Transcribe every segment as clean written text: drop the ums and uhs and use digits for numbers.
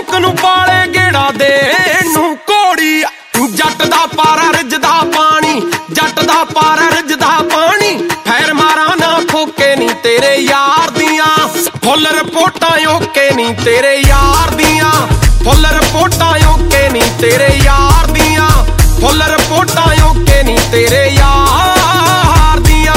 ਸ਼ੌਂਕ ਨੂੰ ਪਾਲੇ ਗੇੜਾ ਦੇ ਨੂੰ ਘੋੜੀ ਜੱਟ ਦਾ ਪਾਰਾ ਰਿੱਝਦਾ ਪਾਣੀ ਜੱਟ ਦਾ ਪਾਰਾ ਰਿੱਝਦਾ ਪਾਣੀ ਫੈਰ ਮਾਰਾਂ ਨਾ ਫੋਕੇ ਨੀ ਤੇਰੇ ਯਾਰ ਦੀਆਂ ਫੁੱਲ ਰਿਪੋਰਟਾਂ ਓਕੇ ਨੀ ਤੇਰੇ ਯਾਰ ਦੀਆਂ ਫੁੱਲ ਰਿਪੋਰਟਾਂ ਓਕੇ ਨੀ ਤੇਰੇ ਯਾਰ ਦੀਆਂ ਫੁੱਲ ਰਿਪੋਰਟਾਂ ਓਕੇ ਨੀ ਤੇਰੇ ਯਾਰ ਦੀਆਂ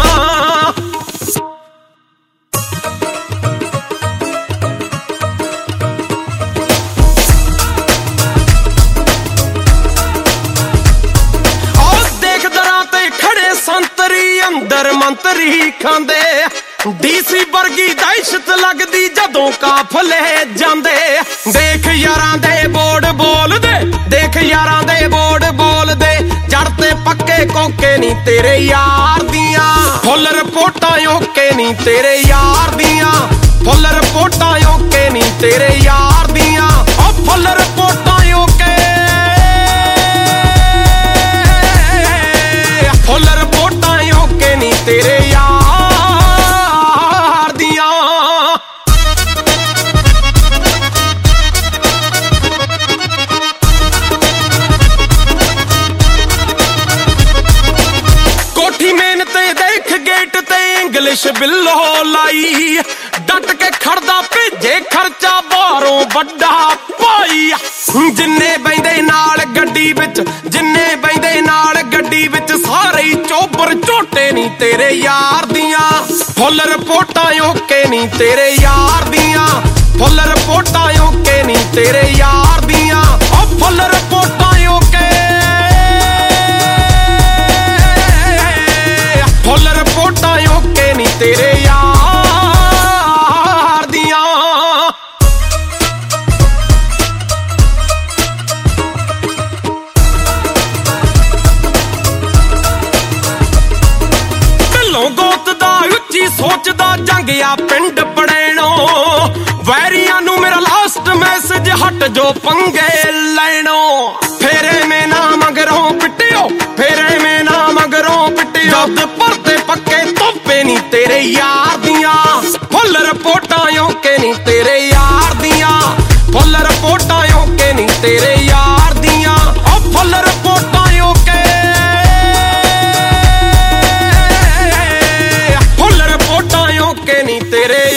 ਸੰਤਰੀ ਅੰਦਰ ਮੰਤਰੀ ਖਾਂਦੇ ਡੀਸੀ ਵਰਗੀ ਦਹਿਸ਼ਤ ਲੱਗਦੀ ਜਦੋਂ ਕਾਫਲੇ ਜਾਂਦੇ ਦੇਖ ਯਾਰਾਂ ਦੇ ਬੋਰਡ ਬੋਲਦੇ ਦੇਖ ਯਾਰਾਂ ਦੇ ਬੋਰਡ ਬੋਲਦੇ ਜੜ ਤੇ ਪੱਕੇ ਕੋਕੇ ਨੀ ਤੇਰੇ ਯਾਰ ਦੀਆਂ ਫੁੱਲ ਰਿਪੋਰਟਾਂ ਓਕੇ ਨੀ ਤੇਰੇ ਯਾਰ ਦੀਆਂ ਫੁੱਲ ਰਿਪੋਰਟਾਂ ਓਕੇ ਨੀ ਤੇਰੇ ਯਾਰ ਦੀਆਂ ਉਹ ਫੁੱਲ ਰਿਪੋਰਟਾਂ ਓਕੇ ਫੁੱਲ ਰਿਪੋਰਟਾਂ ਓਕੇ ਨੀ ਤੇਰੇ ਯਾਰ ਦੀਆਂ ਕੋਠੀ ਮੇਨ ਤੇ ਦੇਖ ਗੇਟ ਤੇ ਇੰਗਲਿਸ਼ ਬਿੱਲੋ ਲਾਈ ਡਟ ਕੇ ਖੜਦਾ ਭੇਜੇ ਖਰਚਾ ਬਾਹਰੋਂ ਵੱਡਾ ਭਾਈ ਜਿੰਨੇ ਬੈਂਦੇ ਨਾਲ ਗੱਡੀ ਵਿੱਚ ਜਿੰਨੇ ਬੈਂਦੇ ਨਾਲ ਗੱਡੀ ਵਿੱਚ ਸਾਰੇ ਹੀ ਚੋਬਰ ਝੋਟੇ ਨੀ ਤੇਰੇ ਯਾਰ ਦੀਆਂ ਫੁੱਲ ਰਿਪੋਰਟਾਂ ਓਕੇ ਨੀ ਤੇਰੇ ਯਾਰ ਦੀਆਂ ਫੁੱਲ ਰਿਪੋਰਟਾਂ ਓਕੇ ਨੀ ਤੇਰੇ ਯਾਰ ਦੀਆਂ ਉਹ ਫੁੱਲ ਰਿਪੋਰਟਾਂ ਓਕੇ ਫੁੱਲ ਰਿਪੋਰਟਾਂ ਓਕੇ ਨੀ ਤੇਰੇ ਯਾਰ ਦੀਆਂ ਗੋਤ ਦਾ ਉੱਚੀ ਸੋਚਦਾ ਜੰਗਿਆ ਪਿੰਡ ਪੜੈਣੋ ਵੈਰੀਆਂ ਨੂੰ ਮੇਰਾ ਲਾਸਟ ਮੈਸੇਜ ਹਟ ਜੋ ਪੰਗੇ ਲੈਣੋ ਫੇਰੇ ਮੇ ਨਾ ਮਗਰੋਂ ਪਿੱਟਿਓ ਫੇਰੇ ਮੇ ਨਾ ਮਗਰੋਂ ਪਿੱਟਿਓ ਜਦ ਪਰਤੇ ਪੱਕੇ ਤੋਪੇ ਨੀ ਤੇਰੇ ਯਾਰ ਦੀਆਂ ਫੁੱਲ ਰਿਪੋਰਟਾਂ ਓਕੇ ਨੀ ਤੇਰੇ ਯਾਰ ਦੀਆਂ ਫੁੱਲ ਰਿਪੋਰਟਾਂ ਓਕੇ ਨੀ ਤੇਰੇ ਯਾਰ ਦੀਆਂ ਉਹ ਫੁੱਲ ਰਿਪੋਰਟਾਂ ਓਕੇ ਓਕੇ ਨੀ ਤੇਰੇ